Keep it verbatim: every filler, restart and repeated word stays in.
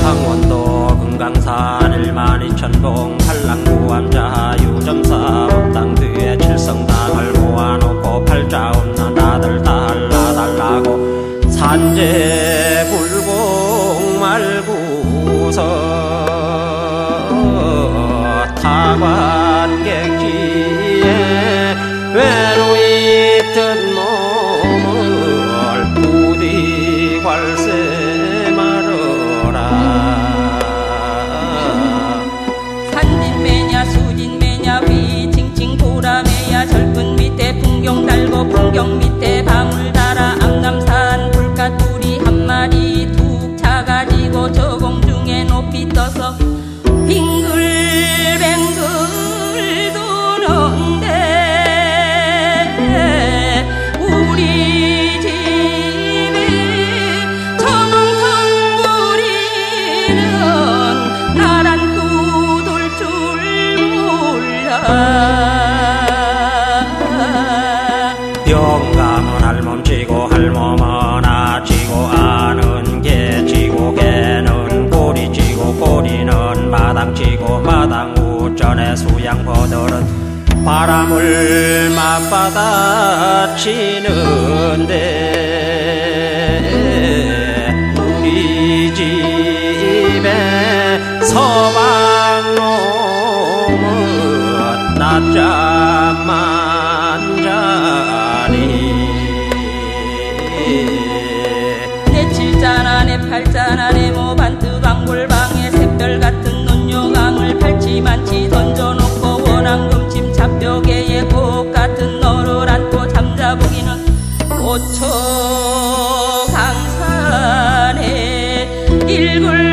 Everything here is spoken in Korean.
강원도 금강산 일만 이천동 팔랑구암자 유점사 법당 뒤에 칠성당을 모아놓고 팔자 없는 아들 달라달라고 산재 불공 말고서 타관객지에 외로이 뜬 몸을 부디 괄세 말어라. 산진매냐 수진매냐 휘칭칭 보라매야 절근 밑에 풍경 달고 풍경 밑에 밤을 달아 암남산 불갓불이 한 마리 툭 차가지고 저 공중에 높이 떠서 빙글뱅글 도는데 우리 집에 정통 부리는 나란 구돌 줄 몰라. 영감은 할멈 지고 할멈은 아 지고 아는 개 지고 개는 꼬리 지고 꼬리는 마당 지고 마당 우전에 수양버들은 바람을 맞받아 치는데 우리 집에 서방놈은 낮잠만 자니 내 칠자나 내 팔자나 내 모반트 방골방에 샛별같은 논요강을 팔찌만치 던져놓고 원앙금침 잡벽에 꽃같은 너를 안고 잠자보기는 오초 강산에 일굴